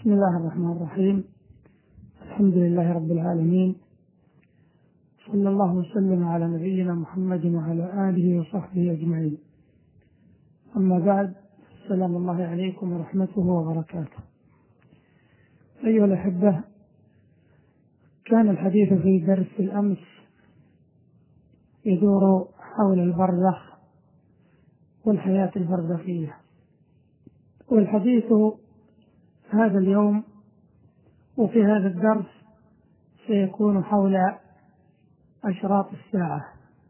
بسم الله الرحمن الرحيم. الحمد لله رب العالمين، صلى الله وسلم على نبينا محمد وعلى آله وصحبه أجمعين. أما بعد، السلام الله عليكم ورحمته وبركاته. أيها الأحبة، كان الحديث في درس الأمس يدور حول البرزخ والحياة البرزخية، والحديث هذا اليوم وفي هذا الدرس سيكون حول أشراط الساعة.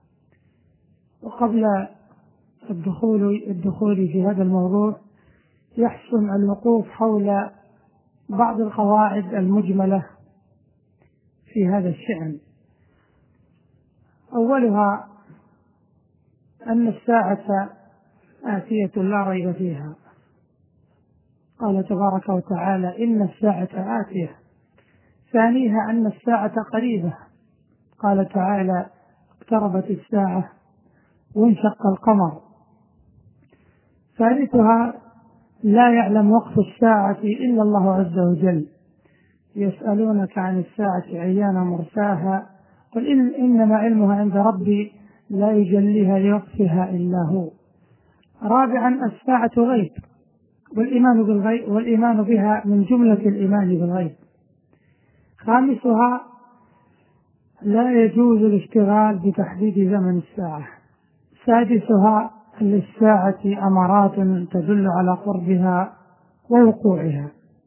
وقبل الدخول في هذا الموضوع يحسن الوقوف حول بعض القواعد المجملة في هذا الشأن. أولها أن الساعة آتية لا ريب فيها، قال تبارك وتعالى: إن الساعة آتية. ثانيها أن الساعة قريبة، قال تعالى: اقتربت الساعة وانشق القمر. ثالثها لا يعلم وقت الساعة إلا الله عز وجل، يسألونك عن الساعة أيان مرساها قل إنما علمها عند ربي لا يجليها لوقتها إلا هو. رابعا الساعة غيب، والإيمان بها من جملة الإيمان بالغيب. خامسها لا يجوز الاشتغال بتحديد زمن الساعة. سادسها أن للساعة أمارات تدل على قربها ووقوعها.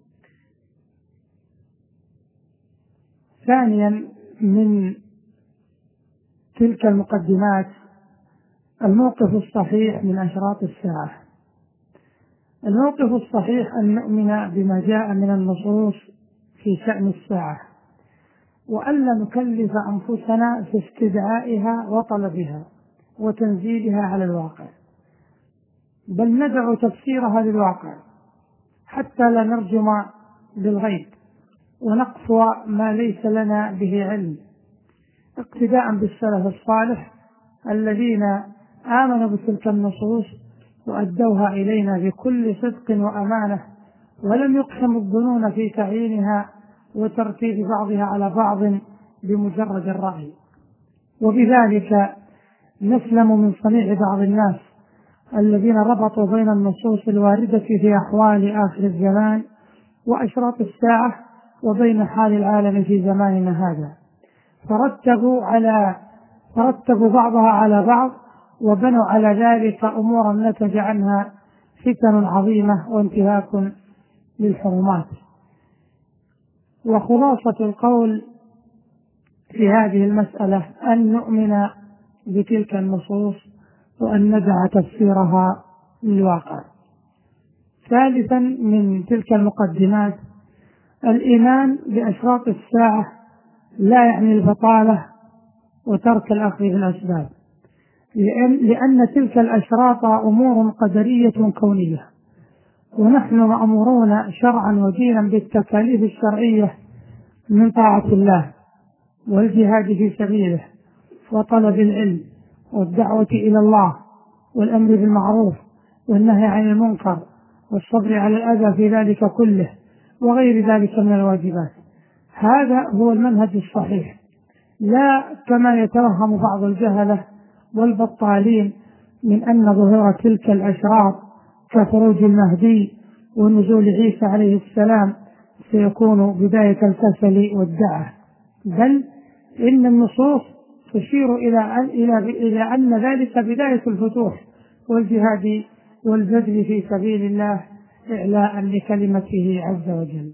ثانيا من تلك المقدمات الموقف الصحيح من أشراط الساعة. الموقف الصحيح أن نؤمن بما جاء من النصوص في شأن الساعة، وألا نكلف أنفسنا في استدعائها وطلبها وتنزيلها على الواقع، بل ندع تفسيرها للواقع حتى لا نرجم بالغيب ونقفو ما ليس لنا به علم، اقتداء بالسلف الصالح الذين آمنوا بتلك النصوص وأدوها إلينا بكل صدق وأمانة، ولم يقسموا الظنون في تعيينها وترتيب بعضها على بعض بمجرد الرأي. وبذلك نسلم من صنيع بعض الناس الذين ربطوا بين النصوص الواردة في أحوال آخر الزمان وأشراط الساعة وبين حال العالم في زماننا هذا، فرتبوا بعضها على بعض وبنوا على ذلك أمورا نتج عنها فتن عظيمة وانتهاك للحرمات. وخلاصة القول في هذه المسألة أن نؤمن بتلك النصوص وأن ندع تفسيرها للواقع. ثالثا من تلك المقدمات الإيمان بأشراط الساعة لا يعني البطالة وترك الأخذ بالأسباب، لأن تلك الأشراط أمور قدرية كونية، ونحن مأمورون شرعا ودينا بالتكاليف الشرعية من طاعة الله والجهاد في سبيله وطلب العلم والدعوة إلى الله والأمر بالمعروف والنهي عن المنكر والصبر على الأذى في ذلك كله وغير ذلك من الواجبات. هذا هو المنهج الصحيح، لا كما يتوهم بعض الجهلة والبطالين من أن ظهور تلك الأشراط كخروج المهدي ونزول عيسى عليه السلام سيكون بداية الكسل والدعة، بل إن النصوص تشير إلى أن ذلك بداية الفتوح والجهاد والبذل في سبيل الله إعلاء لكلمته عز وجل.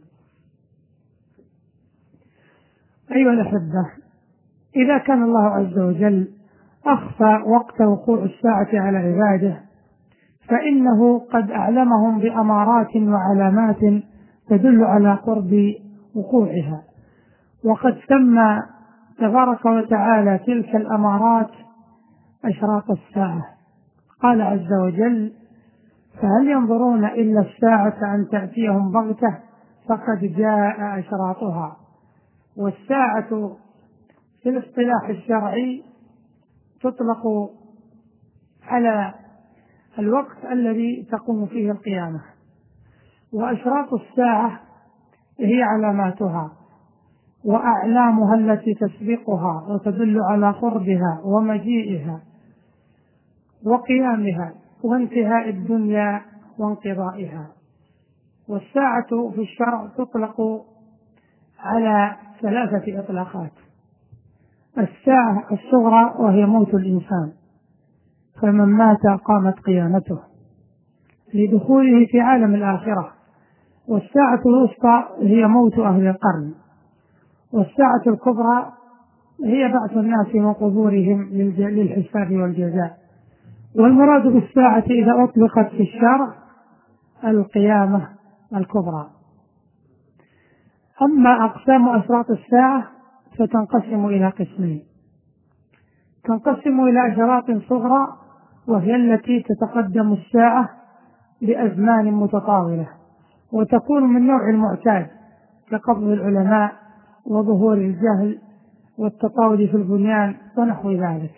أيها الأحبة، إذا كان الله عز وجل أخفى وقت وقوع الساعة على عباده فإنه قد أعلمهم بأمارات وعلامات تدل على قرب وقوعها، وقد سمى تبارك وتعالى تلك الأمارات أشراط الساعة. قال عز وجل: فهل ينظرون إلا الساعة أن تأتيهم بغتة فقد جاء أشراطها. والساعة في الاصطلاح الشرعي تطلق على الوقت الذي تقوم فيه القيامة، وأشراط الساعة هي علاماتها وأعلامها التي تسبقها وتدل على قربها ومجيئها وقيامها وانتهاء الدنيا وانقضائها. والساعة في الشرع تطلق على 3 إطلاقات: الساعة الصغرى وهي موت الإنسان، فمن مات قامت قيامته لدخوله في عالم الآخرة. والساعة الوسطى هي موت أهل القرن. والساعة الكبرى هي بعث الناس من قبورهم للحساب والجزاء. والمراد بالساعة إذا أطلقت في الشرع القيامة الكبرى. أما أقسام أشراط الساعة فتنقسم إلى قسمين: تنقسم إلى أشراط صغرى وهي التي تتقدم الساعة بأزمان متطاولة وتكون من نوع المعتاد كقبض العلماء وظهور الجهل والتطاول في البنيان ونحو ذلك.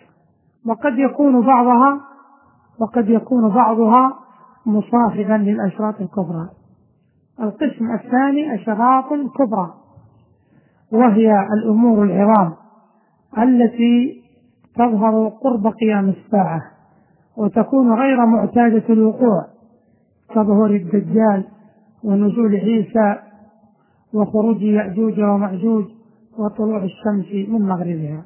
وقد يكون بعضها مصاحبا للأشراط الكبرى. القسم الثاني أشراط كبرى، وهي الأمور العظام التي تظهر قرب قيام الساعة وتكون غير معتادة الوقوع، كظهور الدجال ونزول عيسى وخروج يأجوج ومأجوج وطلوع الشمس من مغربها.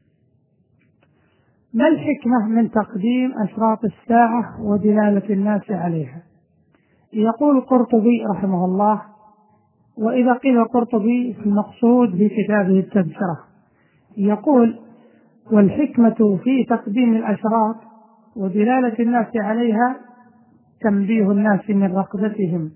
ما الحكمة من تقديم أشراط الساعة ودلالة الناس عليها؟ يقول القرطبي رحمه الله: وإذا قيل القرطبي فالمقصود بكتابه التبصرة، يقول: والحكمة في تقديم الأشراط ودلالة الناس عليها تنبيه الناس من رقبتهم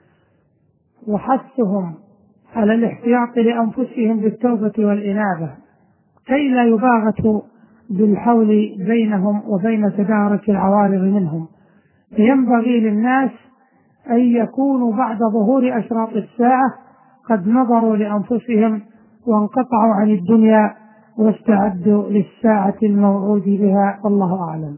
وحثهم على الاحتياط لأنفسهم بالتوبة والإنابة كي لا يباغتوا بالحول بينهم وبين تدارك العوارض منهم. فينبغي للناس أن يكونوا بعد ظهور أشراط الساعة قد نظروا لأنفسهم وانقطعوا عن الدنيا واستعدوا للساعة الموعود بها، والله أعلم.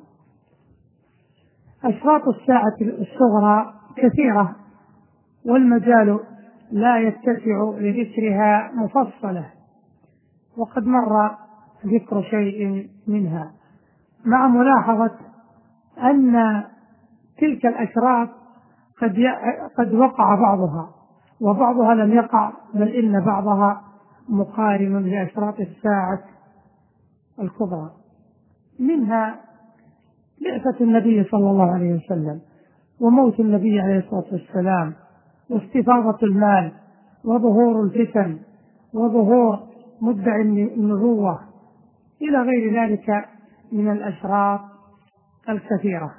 أشراط الساعة الصغرى كثيرة والمجال لا يتسع لذكرها مفصلة، وقد مر ذكر شيء منها، مع ملاحظة أن تلك الأشراط قد وقع بعضها وبعضها لم يقع، بل إن بعضها مقارن لأشراط الساعة الكبرى. منها بعثة النبي صلى الله عليه وسلم وموت النبي عليه الصلاة والسلام واستفاضة المال وظهور الفتن وظهور مدعي النبوة إلى غير ذلك من الأشراط الكثيرة.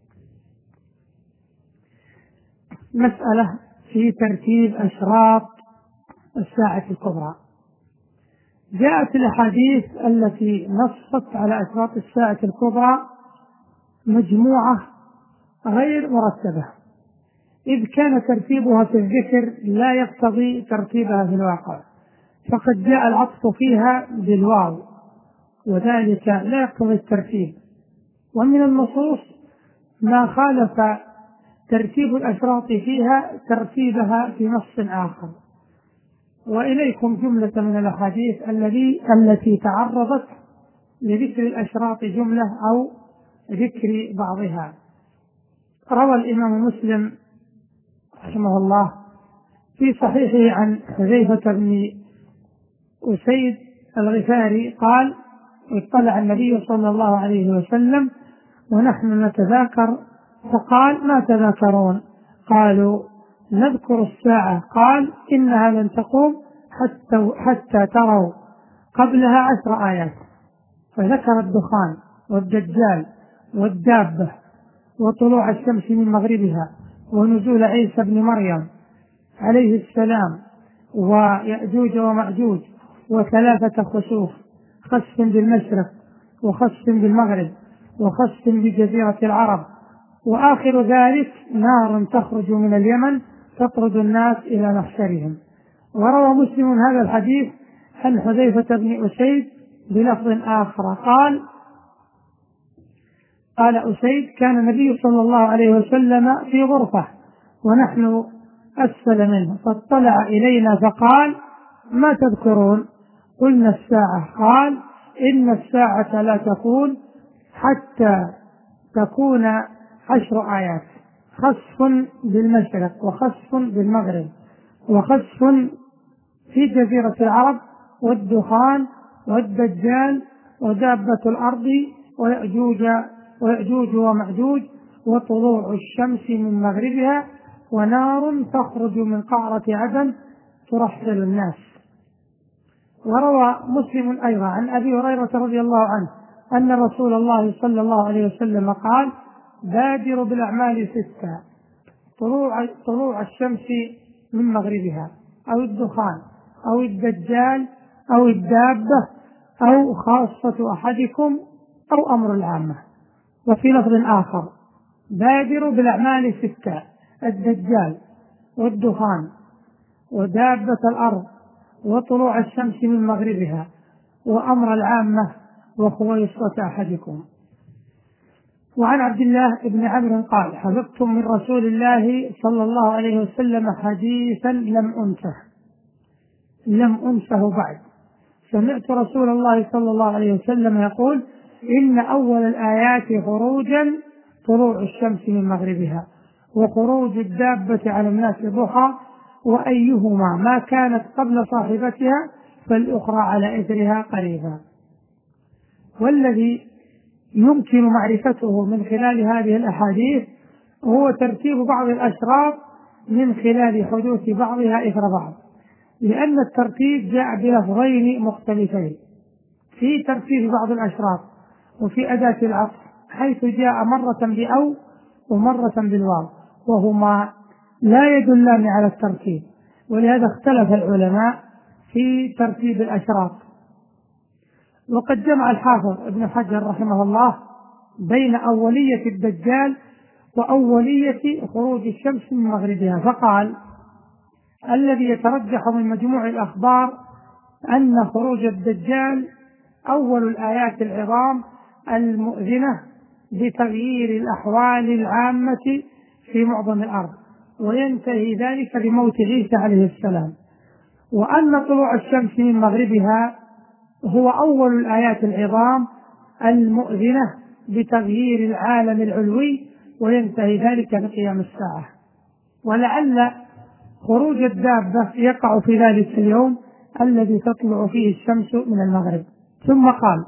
مسألة في ترتيب أشراط الساعة الكبرى. جاءت الأحاديث التي نصت على أشراط الساعة الكبرى مجموعة غير مرتبة، إذ كان ترتيبها في الذكر لا يقتضي ترتيبها في الواقع، فقد جاء العطف فيها بالواو وذلك لا يقتضي الترتيب. ومن النصوص ما خالف ترتيب الأشراط فيها ترتيبها في نص آخر. وإليكم جملة من الأحاديث التي تعرضت لذكر الأشراط جملة أو ذكر بعضها. روى الإمام مسلم رحمه الله في صحيحه عن حذيفة بن أسيد الغفاري قال: اطلع النبي صلى الله عليه وسلم ونحن نتذاكر فقال: ما تذاكرون؟ قالوا: نذكر الساعة. قال: إنها لن تقوم حتى تروا قبلها 10 آيات، فذكر الدخان والدجال والدابة وطلوع الشمس من مغربها ونزول عيسى بن مريم عليه السلام ويأجوج ومأجوج و3 خسوف: خسف بالمشرق وخسف بالمغرب وخسف بجزيرة العرب، وآخر ذلك نار تخرج من اليمن تطرد الناس إلى محشرهم. وروى مسلم هذا الحديث عن حذيفة بن أسيد بلفظ آخر قال أسيد: كان النبي صلى الله عليه وسلم في غرفة ونحن أسفل منه، فاطلع إلينا فقال: ما تذكرون؟ قلنا: الساعة. قال: إن الساعة لا تكون حتى تكون 10 آيات: خسف بالمشرق، وخسف بالمغرب، وخسف في جزيرة العرب، والدخان، والدجال، ودابة الأرض، ويأجوج ومأجوج، وطلوع الشمس من مغربها، ونار تخرج من قعرة عدن ترحل الناس. وروى مسلم أيضا عن أبي هريرة رضي الله عنه أن رسول الله صلى الله عليه وسلم قال: بادروا بالأعمال 6: طلوع الشمس من مغربها، أو الدخان، أو الدجال، أو الدابة، أو خاصة أحدكم، أو أمر العامة. وفي لفظ آخر: بادروا بالأعمال 6: الدجال، والدخان، ودابة الأرض، وطلوع الشمس من مغربها، وأمر العامة، وخويصة أحدكم. وعن عبد الله بن عمرو قال: حفظت من رسول الله صلى الله عليه وسلم حديثا لم أنسه بعد. سمعت رسول الله صلى الله عليه وسلم يقول: إن أول الآيات خروجا طلوع الشمس من مغربها، وخروج الدابة على الناس ضحى، وأيهما ما كانت قبل صاحبتها فالأخرى على إثرها قريبا. والذي يمكن معرفته من خلال هذه الأحاديث هو ترتيب بعض الأشراط من خلال حدوث بعضها إثر بعض، لأن الترتيب جاء بلفظين مختلفين في ترتيب بعض الأشراط وفي أداة العطف، حيث جاء مرة بأو ومرة بالواو، وهما لا يدلان على الترتيب، ولهذا اختلف العلماء في ترتيب الأشراط. وقد جمع الحافظ ابن حجر رحمه الله بين أولية الدجال وأولية خروج الشمس من مغربها، فقال: الذي يترجح من مجموع الأخبار أن خروج الدجال أول الآيات العظام المؤذنة بتغيير الأحوال العامة في معظم الأرض، وينتهي ذلك بموت عيسى عليه السلام، وأن طلوع الشمس من مغربها هو أول الآيات العظام المؤذنة بتغيير العالم العلوي، وينتهي ذلك بقيام الساعة. ولعل خروج الدابة يقع في ذلك اليوم الذي تطلع فيه الشمس من المغرب. ثم قال: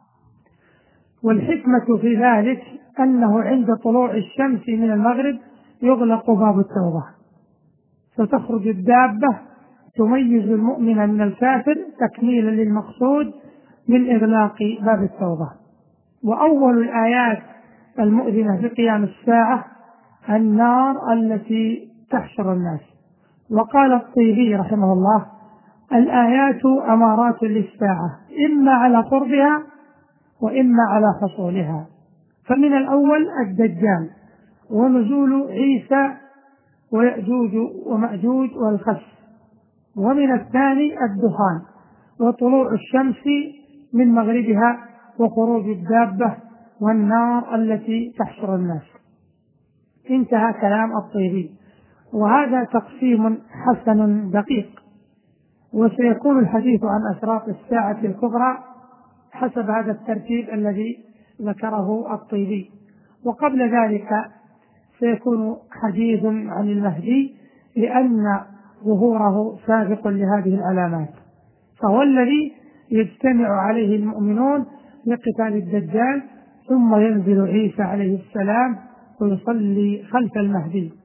والحكمة في ذلك أنه عند طلوع الشمس من المغرب يغلق باب التوبة، فتخرج الدابة تميز المؤمن من الكافر تكميلا للمقصود من إغلاق باب التوبة. وأول الآيات المؤذنة بقيام الساعة النار التي تحشر الناس. وقال الطيبي رحمه الله: الآيات أمارات للساعة، إما على قربها وإما على حصولها. فمن الأول الدجال، ونزول عيسى، ويأجوج ومأجوج، والخسف. ومن الثاني الدخان، وطلوع الشمس من مغربها، وخروج الدابة، والنار التي تحشر الناس. انتهى كلام الطيبي. وهذا تقسيم حسن دقيق، وسيكون الحديث عن أشراط الساعة الكبرى حسب هذا الترتيب الذي ذكره الطيبي. وقبل ذلك سيكون حديث عن المهدي، لأن ظهوره سابق لهذه العلامات، فهو الذي يجتمع عليه المؤمنون لقتال الدجال، ثم ينزل عيسى عليه السلام ويصلي خلف المهدي.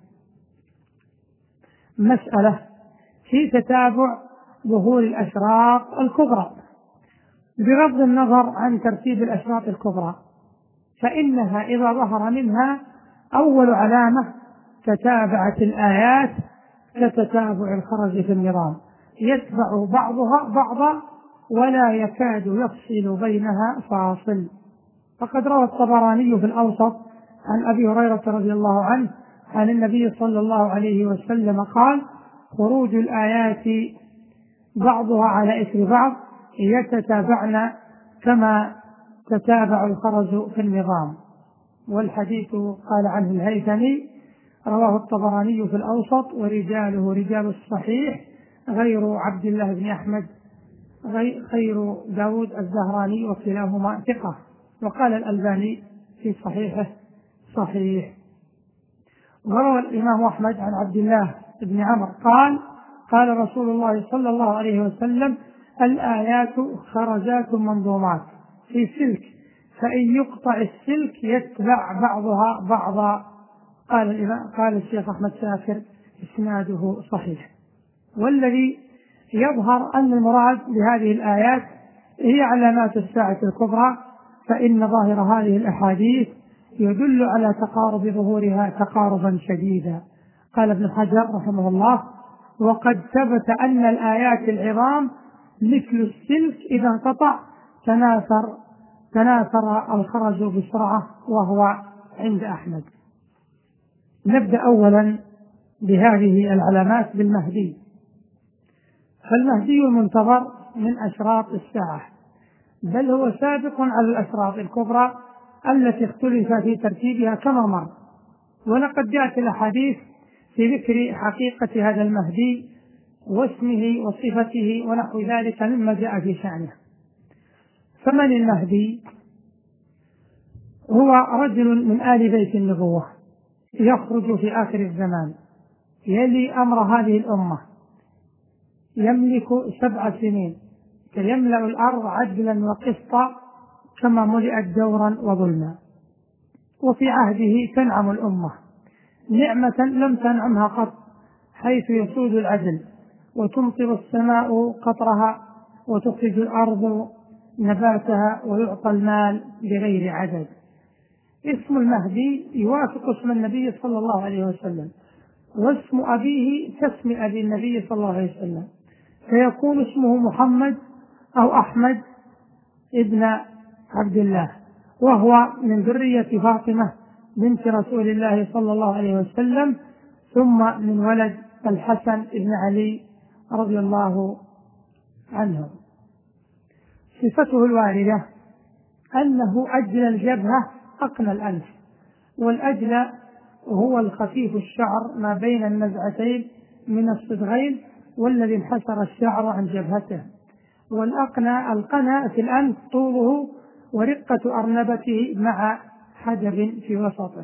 مسألة في تتابع ظهور الأشراط الكبرى، بغض النظر عن ترتيب الأشراط الكبرى، فإنها إذا ظهر منها أول علامة تتابعت الآيات كتتابع الخرز في النظام، يتبع بعضها بعضا ولا يكاد يفصل بينها فاصل. فقد روى الطبراني في الأوسط عن أبي هريرة رضي الله عنه عن النبي صلى الله عليه وسلم قال: خروج الآيات بعضها على إثر بعض يتتابعن كما تتابع الخرز في النظام. والحديث قال عنه الهيثمي: رواه الطبراني في الأوسط، ورجاله رجال الصحيح غير عبد الله بن أحمد غير داود الزهراني، وكلاهما ثقة. وقال الألباني في صحيحه صحيح. وروى الإمام أحمد عن عبد الله بن عمرو قال: قال رسول الله صلى الله عليه وسلم: الآيات خرزات منظومات في سلك، فإن يقطع السلك يتبع بعضها بعضا. قال الشيخ أحمد شاكر: إسناده صحيح. والذي يظهر أن المراد بهذه الآيات هي علامات الساعة الكبرى، فإن ظاهر هذه الأحاديث يدل على تقارب ظهورها تقاربا شديدا. قال ابن حجر رحمه الله: وقد ثبت أن الآيات العظام مثل السلك إذا انقطع تناثر الخرج بسرعة، وهو عند أحمد. نبدأ أولا بهذه العلامات بالمهدي. فالمهدي المنتظر من أشراط الساعة، بل هو سابق على الأشراط الكبرى التي اختلف في ترتيبها كما مر. ولقد جاءت الأحاديث في ذكر حقيقة هذا المهدي واسمه وصفته ونحو ذلك مما جاء في شأنه. فمن المهدي؟ هو رجل من آل بيت النبوة يخرج في آخر الزمان، يلي أمر هذه الأمة، يملك 7 سنين، فيملأ الأرض عدلا وقسطا كما ملئت دورا وظلما. وفي عهده تنعم الأمة نعمة لم تنعمها قط، حيث يسود العدل وتمطر السماء قطرها وتخرج الأرض نباتها ويعطى المال بغير عدد. اسم المهدي يوافق اسم النبي صلى الله عليه وسلم، واسم أبيه كاسم أبي النبي صلى الله عليه وسلم، فيكون اسمه محمد أو أحمد ابن عبد الله، وهو من ذرية فاطمة بنت رسول الله صلى الله عليه وسلم، ثم من ولد الحسن بن علي رضي الله عنه. صفته الواردة أنه أجل الجبهة أقنى الأنف، والأجل هو الخفيف الشعر ما بين النزعتين من الصدغين، والذي انحسر الشعر عن جبهته. القنا في الأنف طوله ورقة أرنبته مع حجب في وسطه.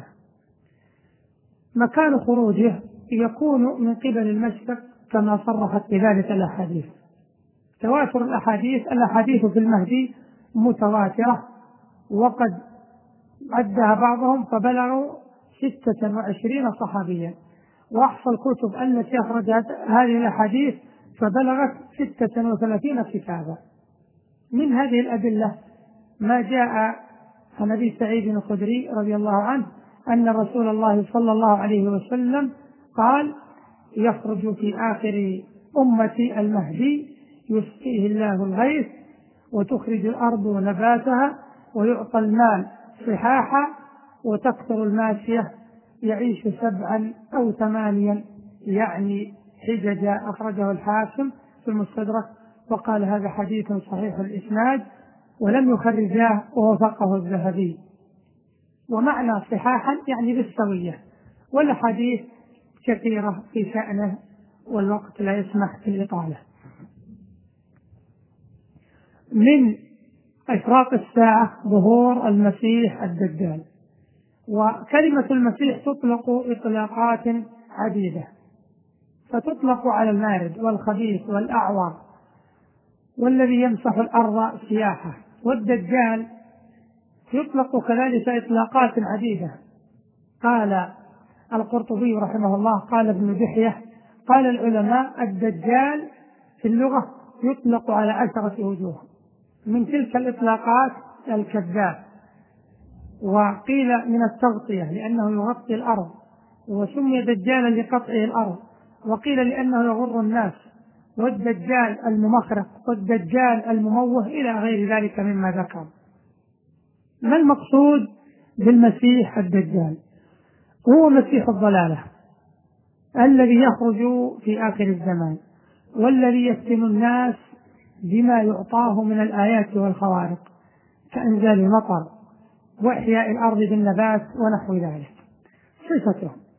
مكان خروجه يكون من قبل المشرق كما صرحت بذلك الأحاديث. تواتر الأحاديث في المهدي متواترة، وقد عدها بعضهم فبلغوا 26 صحابيا، وأحصى الكتب التي أخرجت هذه الأحاديث فبلغت 36 كتابا. من هذه الأدلة ما جاء عن أبي سعيد الخدري رضي الله عنه أن رسول الله صلى الله عليه وسلم قال: يخرج في آخر أمتي المهدي يسقيه الله الغيث وتخرج الأرض نباتها ويعطى المال صحاحا وتكثر الماشية، يعيش 7 أو 8، يعني حججا. أخرجه الحاكم في المستدرك وقال: هذا حديث صحيح الإسناد، ولم يخرجاه ووثقه الذهبي. ومعنى صحاحا يعني بالسوية، والحديث كثيرة في شأنه والوقت لا يسمح بالإطالة. من أشراط الساعة ظهور المسيح الدجال. وكلمة المسيح تطلق إطلاقات عديدة، فتطلق على المارد والخبيث والأعور والذي يمسح الأرض سياحة. والدجال يطلق كذلك إطلاقات عديدة. قال القرطبي رحمه الله، قال ابن دحية، قال العلماء: الدجال في اللغة يطلق على 10 وجوه. من تلك الإطلاقات الكذاب، وقيل من التغطية لأنه يغطي الأرض وسمي دجالا لقطعه الأرض، وقيل لأنه يغر الناس، والدجال الممخرق والدجال المموه إلى غير ذلك مما ذكر. ما المقصود بالمسيح الدجال؟ هو مسيح الضلالة الذي يخرج في آخر الزمان، والذي يفتن الناس بما يعطاه من الآيات والخوارق كإنزال المطر وإحياء الأرض بالنبات ونحو ذلك. صفته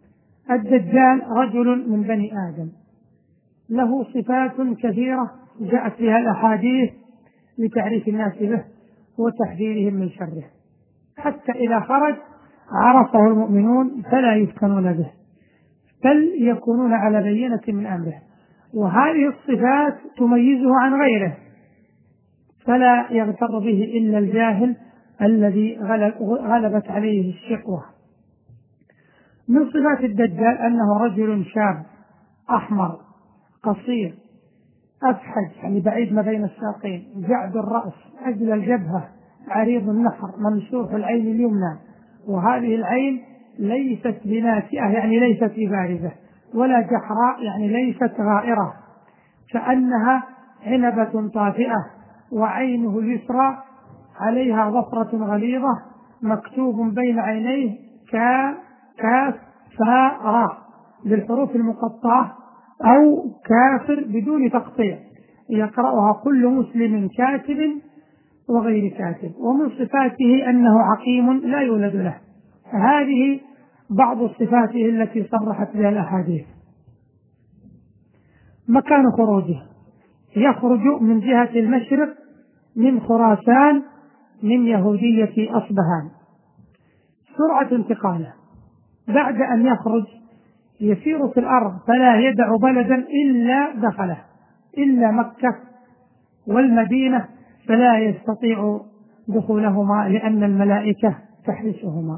الدجال رجل من بني آدم، له صفات كثيرة جاءت بها الأحاديث لتعريف الناس به وتحذيرهم من شره، حتى إذا خرج عرفه المؤمنون فلا يفتنون به، بل يكونون على بينة من أمره. وهذه الصفات تميزه عن غيره، فلا يغتر به إلا الجاهل الذي غلبت عليه الشقوة. من صفات الدجال أنه رجل شاب أحمر قصير أفحج، يعني بعيد ما بين الساقين، جعد الرأس، أجل الجبهة، عريض النحر، ممسوح العين اليمنى، وهذه العين ليست بناتئة يعني ليست ببارزة، ولا جحراء يعني ليست غائرة، كأنها عنبة طافئة، وعينه اليسرى عليها ظفرة غليظة، مكتوب بين عينيه كاف فاء راء بالحروف المقطعة أو كافر بدون تقطيع، يقرأها كل مسلم كاتب وغير كاتب. ومن صفاته أنه عقيم لا يولد له. هذه بعض صفاته التي صرحت بها الأحاديث. مكان خروجه: يخرج من جهة المشرق من خراسان من يهودية أصبهان. سرعة انتقاله: بعد أن يخرج يسير في الأرض فلا يدع بلدا إلا دخله، إلا مكة والمدينة فلا يستطيع دخولهما لأن الملائكة تحرسهما.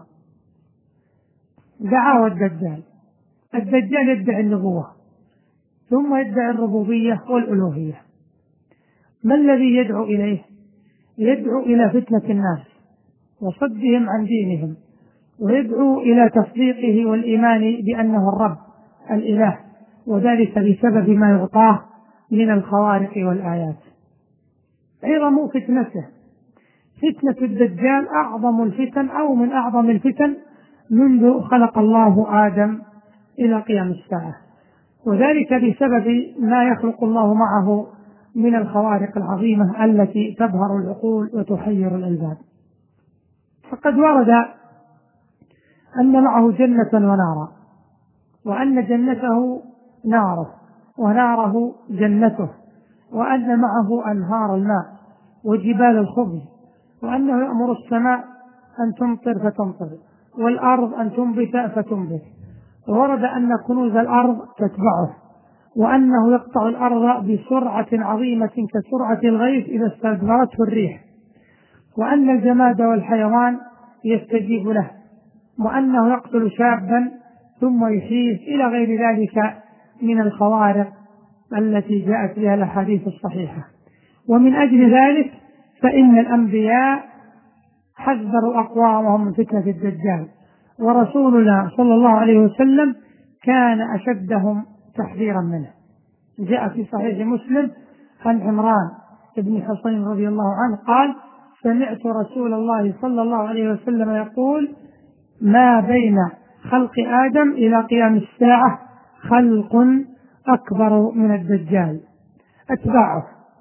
دعاوى الدجال: الدجال يدعي النبوة ثم يدعي الربوبية والألوهية. ما الذي يدعو إليه؟ يدعو إلى فتنة الناس وصدهم عن دينهم، ويدعو إلى تصديقه والإيمان بأنه الرب الإله، وذلك بسبب ما يعطاه من الخوارق والآيات. عظم فتنته: فتنة الدجال أعظم الفتن أو من أعظم الفتن منذ خلق الله آدم إلى قيام الساعة، وذلك بسبب ما يخلق الله معه من الخوارق العظيمة التي تبهر العقول وتحير الألباب. فقد ورد أن معه جنة ونارا، وأن جنته ناره وناره جنته، وأن معه أنهار الماء وجبال الخبز، وأنه يأمر السماء أن تمطر فتمطر والأرض أن تنبت فتنبت، وورد أن كنوز الأرض تتبعه، وأنه يقطع الأرض بسرعة عظيمة كسرعة الغيث إذا استدبرته الريح، وأن الجماد والحيوان يستجيب له، وأنه يقتل شابا ثم يحييه، إلى غير ذلك من الخوارق التي جاءت بها الأحاديث الصحيحة. ومن أجل ذلك فإن الأنبياء حذروا أقوامهم من فتنة الدجال، ورسولنا صلى الله عليه وسلم كان أشدهم تحذيرا منه. جاء في صحيح مسلم عن عمران بن حصين رضي الله عنه قال: سمعت رسول الله صلى الله عليه وسلم يقول: ما بين خلق آدم إلى قيام الساعة خلق أكبر من الدجال. أتباعه: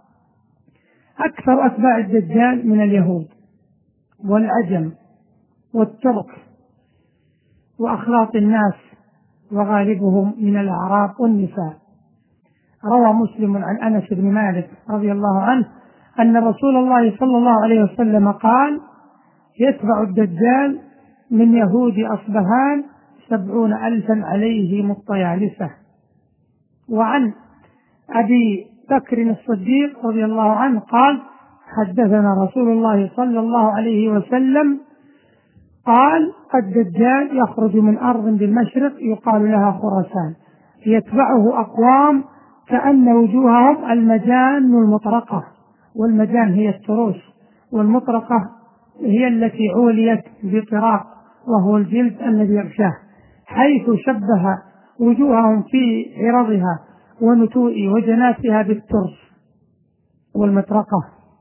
أكثر أتباع الدجال من اليهود والعجم والترك وأخلاط الناس، وغالبهم من الأعراب والنساء. روى مسلم عن أنس بن مالك رضي الله عنه أن رسول الله صلى الله عليه وسلم قال: يتبع الدجال من يهود أصبهان 70,000 عليهم الطيالسة. وعن أبي بكر الصديق رضي الله عنه قال: حدثنا رسول الله صلى الله عليه وسلم قال: الدجال يخرج من أرض بالمشرق يقال لها خراسان، يتبعه أقوام كأن وجوههم المجان المطرقة، والمجان هي التروس، والمطرقة هي التي عوليت بطراق وهو الجلد الذي يغشاه، حيث شبه وجوههم في عرضها ونتوء وجناتها بالترس والمطرقة.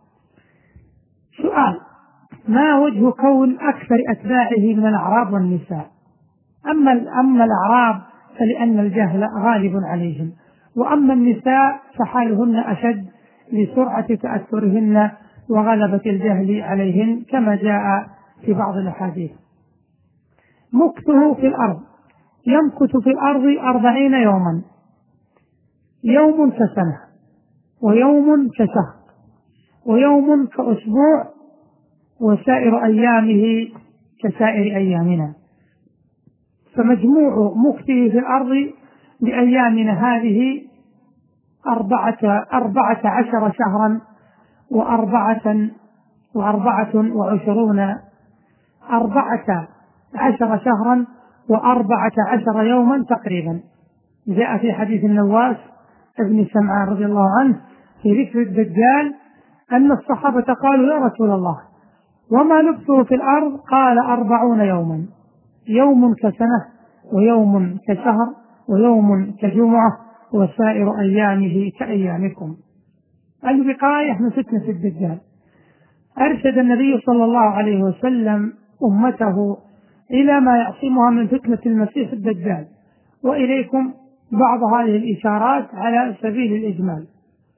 سؤال: ما وجه كون أكثر أتباعه من الأعراب والنساء؟ أما الأعراب فلأن الجهل غالب عليهم، وأما النساء فحالهن أشد لسرعة تأثرهن وغلبة الجهل عليهن كما جاء في بعض الأحاديث. مكثه في الأرض: يمكث في الأرض 40 يوما، يوم كسنة، ويوم كشهر، ويوم كأسبوع، وسائر أيامه كسائر أيامنا. فمجموع مكثه في الأرض بأيامنا هذه 14 شهرا و14 يوما تقريبا. جاء في حديث النواس ابن سمعان رضي الله عنه في ذكر الدجال أن الصحابة قالوا: يا رسول الله، وما لبثه في الأرض؟ قال: 40 يوما، يوم كسنة، ويوم كشهر، ويوم كجمعة، وسائر أيامه كأيامكم. الوقاية من فتنة الدجال. أرشد النبي صلى الله عليه وسلم أمته إلى ما يعصمها من فتنة المسيح الدجال، وإليكم بعض هذه الإشارات على سبيل الإجمال.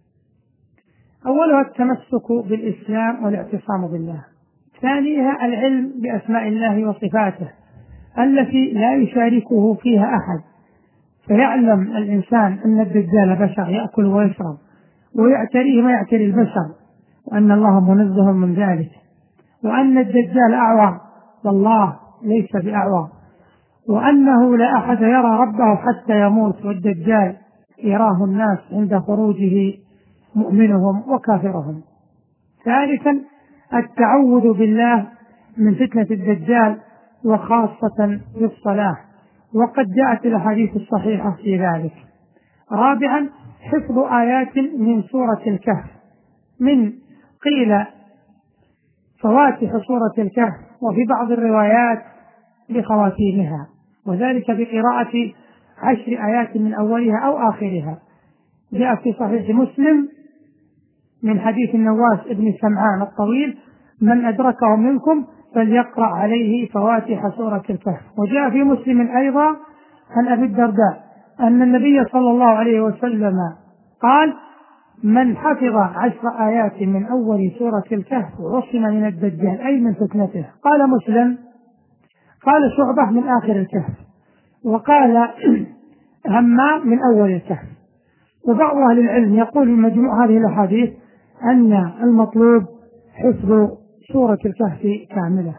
أولها التمسك بالإسلام والاعتصام بالله. ثانيها العلم بأسماء الله وصفاته التي لا يشاركه فيها أحد، فيعلم الإنسان أن الدجال بشر يأكل ويشرب ويعتريه ما يعتري البشر، وأن الله منزه من ذلك، وأن الدجال أعور والله ليس بأعور، وأنه لا أحد يرى ربه حتى يموت، والدجال يراه الناس عند خروجه مؤمنهم وكافرهم. ثالثا التعوذ بالله من فتنة الدجال، وخاصة بالصلاة، وقد جاءت الأحاديث الصحيحة في ذلك. رابعا حفظ آيات من سورة الكهف، من قيل فواتح سورة الكهف، وفي بعض الروايات بخواتيمها، وذلك بقراءة 10 آيات من أولها أو آخرها. جاء في صحيح مسلم من حديث النواس ابن سمعان الطويل: من أدركه منكم فليقرأ عليه فواتح سورة الكهف. وجاء في مسلم أيضا عن أبي الدرداء أن النبي صلى الله عليه وسلم قال: من حفظ 10 آيات من أول سورة الكهف عصم من الدجال، أي من فتنته. قال مسلم: قال شعبة من آخر الكهف، وقال همام من أول الكهف. وبعض أهل العلم يقول من مجموع هذه الأحاديث أن المطلوب حفظ سورة الكهف كاملة.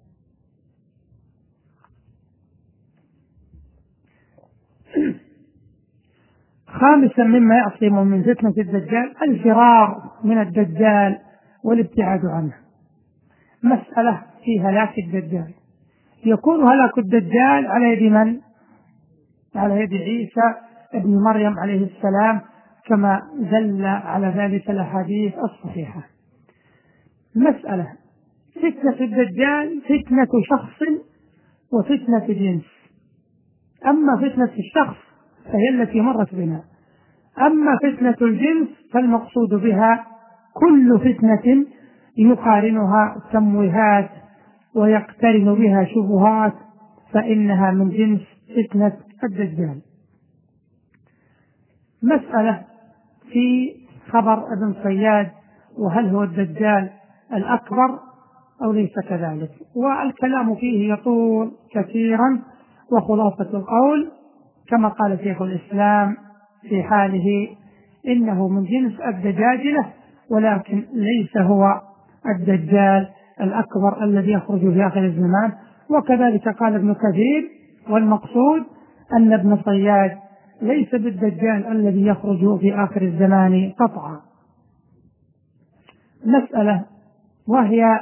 خامسا مما يعصم من فتنة الدجال الفرار من الدجال والابتعاد عنه. مسألة في هلاك الدجال. يكون هلاك الدجال على يد من؟ على يد عيسى ابن مريم عليه السلام، كما دل على ذلك الأحاديث الصحيحة. مسألة فتنة الدجال فتنة شخص وفتنة جنس. أما فتنة الشخص فهي التي مرت بنا، أما فتنة الجنس فالمقصود بها كل فتنة يقارنها تمويهات ويقترن بها شبهات، فإنها من جنس فتنة الدجال. مسألة في خبر ابن صياد: وهل هو الدجال الأكبر أو ليس كذلك؟ والكلام فيه يطول كثيرا، وخلاصة القول كما قال شيخ الإسلام في حاله: إنه من جنس الدجاجلة، ولكن ليس هو الدجال الأكبر الذي يخرج في آخر الزمان. وكذلك قال ابن كثير: والمقصود أن ابن صياد ليس بالدجال الذي يخرج في آخر الزمان قطعا. مسألة، وهي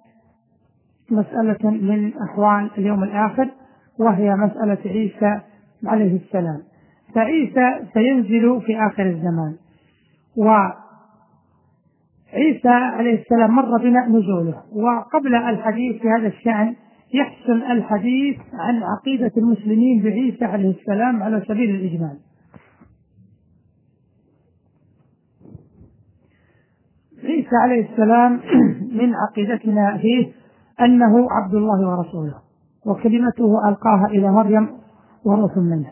مسألة من أحوال اليوم الآخر، وهي مسألة عيسى عليه السلام. فعيسى سينزل في آخر الزمان، وعيسى عليه السلام مر بنا نزوله. وقبل الحديث في هذا الشأن يحسن الحديث عن عقيدة المسلمين بعيسى عليه السلام على سبيل الإجمال. عيسى عليه السلام من عقيدتنا فيه أنه عبد الله ورسوله، وكلمته ألقاها إلى مريم وروح منه.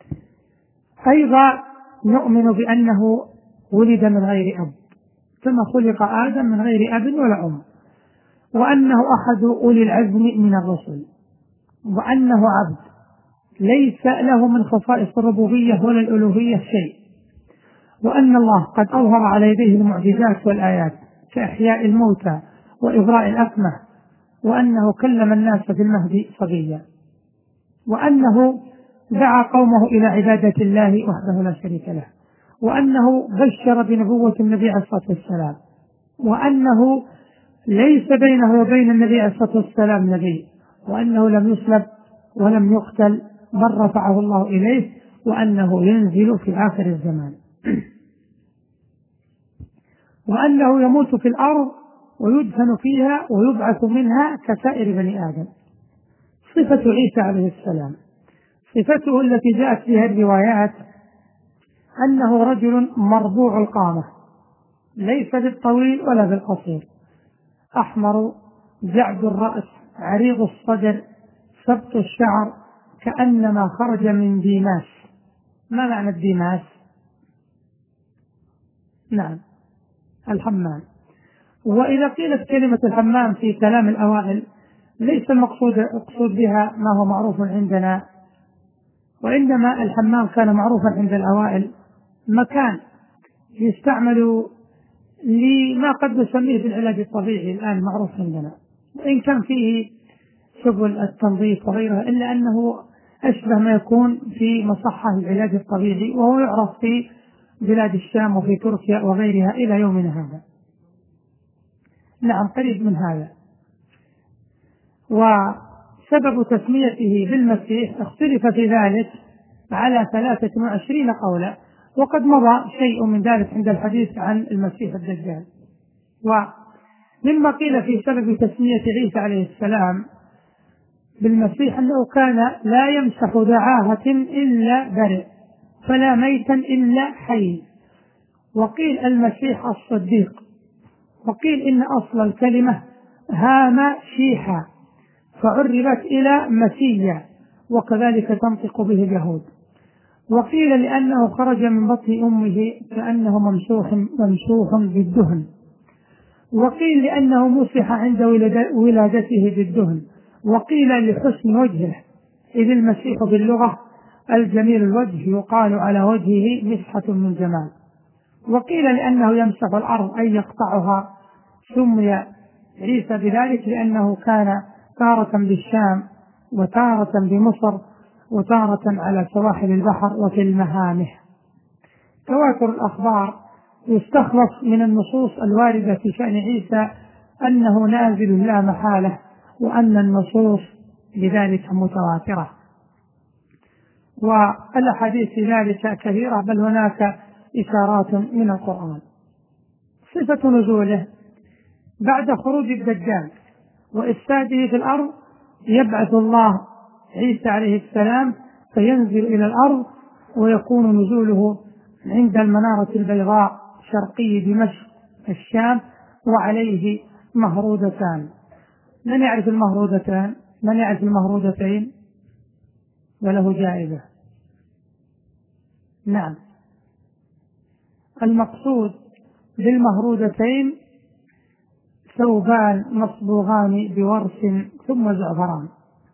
أيضا نؤمن بأنه ولد من غير أب، كما خلق آدم من غير أب ولا أم، وأنه أحد أولي العزم من الرسل، وأنه عبد ليس له من خصائص الربوبية ولا الألوهية شيء، وأن الله قد أظهر على يديه المعجزات والآيات كإحياء الموتى وإبراء الأكمه، وأنه كلم الناس في المهد صبيا، وأنه دعا قومه إلى عبادة الله وحده لا شريك له، وأنه بشر بنبوة النبي عليه الصلاة والسلام، وأنه ليس بينه وبين النبي عليه الصلاة والسلام نبي، وأنه لم يصلب ولم يقتل بل رفعه الله إليه، وأنه ينزل في آخر الزمان وأنه يموت في الأرض ويدفن فيها ويبعث منها كسائر بني آدم. صفة عيسى عليه السلام، صفته التي جاءت فيها الروايات أنه رجل مربوع القامة، ليس بالطويل ولا بالقصير، أحمر جعد الرأس عريض الصدر سبط الشعر كأنما خرج من ديماس. ما معنى الديماس؟ نعم، الحمام. وإذا قيلت كلمة الحمام في كلام الأوائل ليس المقصود بها ما هو معروف عندنا، وإنما الحمام كان معروفا عند الأوائل مكان يستعمل لما قد نسميه بالعلاج الطبيعي الآن معروف عندنا، وإن كان فيه سبل التنظيف وغيرها، إلا أنه أشبه ما يكون في مصحة العلاج الطبيعي، وهو يعرف في بلاد الشام وفي تركيا وغيرها إلى يومنا هذا. نعم، قريب من هذا. وسبب تسميته بالمسيح اختلف في ذلك على 23 قولا، وقد مضى شيء من ذلك عند الحديث عن المسيح الدجال. ومما قيل في سبب تسمية عيسى عليه السلام بالمسيح أنه كان لا يمسح دعاهة إلا برئ، فلا ميتا إلا حي، وقيل المسيح الصديق، وقيل إن أصل الكلمة هام شيحا فعربت إلى مسيا، وكذلك تنطق به اليهود. وقيل لأنه خرج من بطن أمه كأنه ممسوح بالدهن، وقيل لأنه مسح عند ولادته بالدهن، وقيل لحسن وجهه، إذ المسيح باللغة الجميل الوجه يقال على وجهه مسحة من جمال. وقيل لأنه يمسح الأرض أي يقطعها، سمي عيسى بذلك لأنه كان تارة بالشام وتارة بمصر وتارة على سواحل البحر وفي المهامه. تواتر الأخبار يستخلص من النصوص الواردة في شأن عيسى أنه نازل لا محالة، وأن النصوص بذلك متواترة، والأحاديث في ذلك كثيرة، بل هناك إشارات من القرآن. صفة نزوله بعد خروج الدجال وإفساده في الأرض يبعث الله عيسى عليه السلام فينزل إلى الأرض، ويكون نزوله عند المنارة البيضاء شرقي دمشق الشام، وعليه مهرودتان. من يعرف المهرودتان؟ من يعرف المهرودتين؟ وله جائزة. نعم، المقصود بالمهرودتين ثوبان مصبوغان بورس ثم زعفران.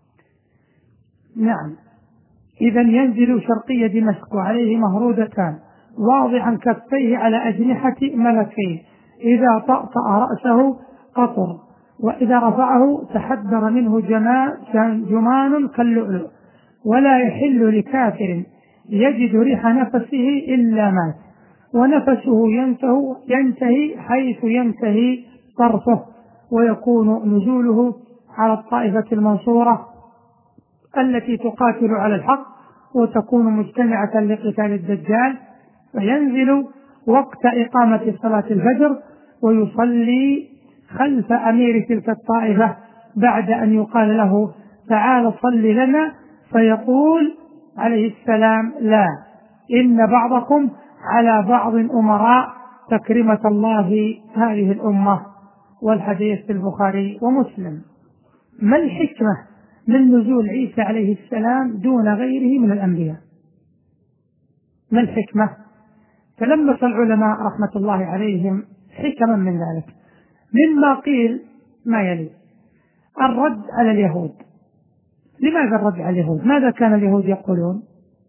نعم، إذا ينزل شرقي دمشق وعليه مهرودتان، واضعا كفيه على أجنحة ملكين، إذا طأطأ رأسه قطر، وإذا رفعه تحدر منه جمان كاللؤلؤ، ولا يحل لكافر يجد ريح نفسه إلا مات، ونفسه ينتهي حيث ينتهي طرفه، ويكون نزوله على الطائفة المنصورة التي تقاتل على الحق وتكون مجتمعة لقتال الدجال، فينزل وقت إقامة صلاة الفجر ويصلي خلف أمير تلك الطائفة بعد أن يقال له تعال صل لنا، فيقول عليه السلام لا، إن بعضكم على بعض أمراء تكرمة الله هذه الأمة. والحديث في البخاري ومسلم. ما الحكمة من نزول عيسى عليه السلام دون غيره من الأنبياء؟ ما الحكمة؟ تلمس العلماء رحمة الله عليهم حكما من ذلك، مما قيل ما يلي: الرد على اليهود، لماذا الرد على اليهود؟ ماذا كان اليهود يقولون؟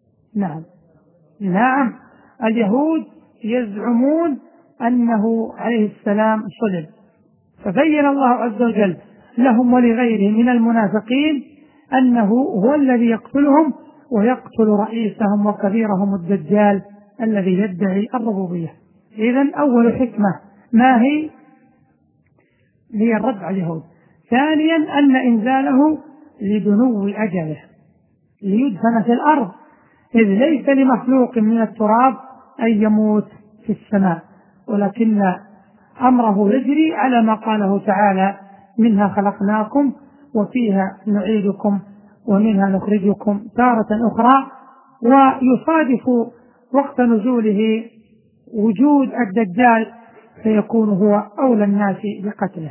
نعم، اليهود يزعمون أنه عليه السلام صلب، فبين الله عز وجل لهم ولغيرهم من المنافقين أنه هو الذي يقتلهم ويقتل رئيسهم وكبيرهم الدجال الذي يدعي الربوبية. إذن أول حكمة ما هي الرد على اليهود. ثانيا أن إنزاله لدنو أجله، ليدفن في الأرض، إذ ليس لمخلوق من التراب أن يموت في السماء، ولكن أمره يجري على ما قاله تعالى: منها خلقناكم وفيها نعيدكم ومنها نخرجكم تارة أخرى. ويصادف وقت نزوله وجود الدجال فيكون هو أولى الناس بقتله.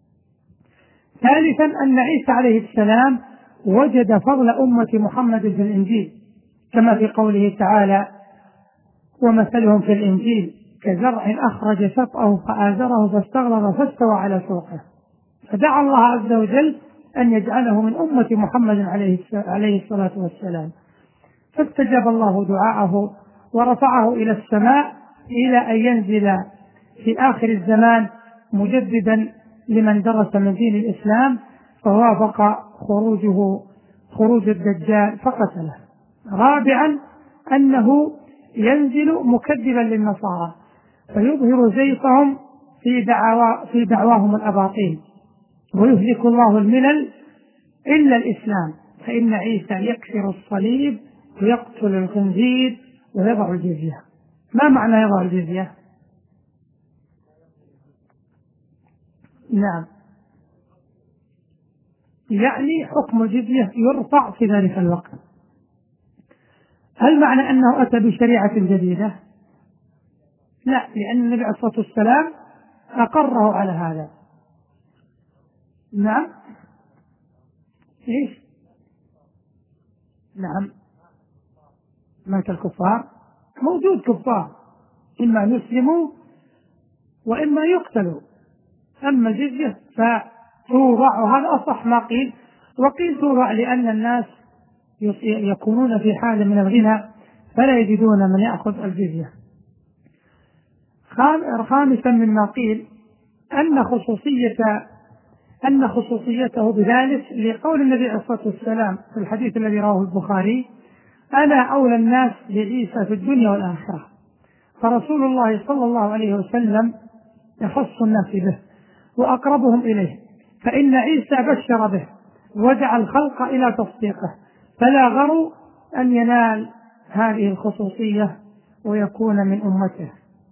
ثالثا أن عيسى عليه السلام وجد فضل أمة محمد في الإنجيل، كما في قوله تعالى: ومثلهم في الإنجيل كزرع أخرج شطأه فآزره فاستغلظ فاستوى على سوقه. فدعا الله عز وجل أن يجعله من أمة محمد عليه الصلاة والسلام، فاستجاب الله دعاءه ورفعه إلى السماء إلى أن ينزل في آخر الزمان مجددا لمن درس من دين الإسلام، فوافق خروج الدجال فقتله. رابعا أنه ينزل مكذبا للنصارى فيظهر زيفهم في دعواهم الأباطيل، ويهلك الله الملل إلا الإسلام، فإن عيسى يكسر الصليب ويقتل الخنزير ويضع الجزية. ما معنى يضع الجزية؟ نعم، يعني حكم الجزية يرفع في ذلك الوقت. هل معنى أنه أتى بشريعة جديدة؟ لا، لأن النبي عليه الصلاة والسلام أقره على هذا. نعم، إيش؟ نعم، مات الكفار، موجود كفار إما يسلموا وإما يقتلوا. أما الجزية فتوضع، وهذا أصح ما قيل، وقيل توضع لأن الناس يكونون في حالة من الغنى فلا يجدون من يأخذ الجزية. خامسا مما قيل أن خصوصيته بذلك لقول النبي عليه الصلاة والسلام في الحديث الذي رواه البخاري: أنا أولى الناس بعيسى في الدنيا والآخرة. فرسول الله صلى الله عليه وسلم يخص الناس به وأقربهم إليه، فإن عيسى بشر به ودعا الخلق إلى تصديقه، فلا غرو أن ينال هذه الخصوصية ويكون من أمته.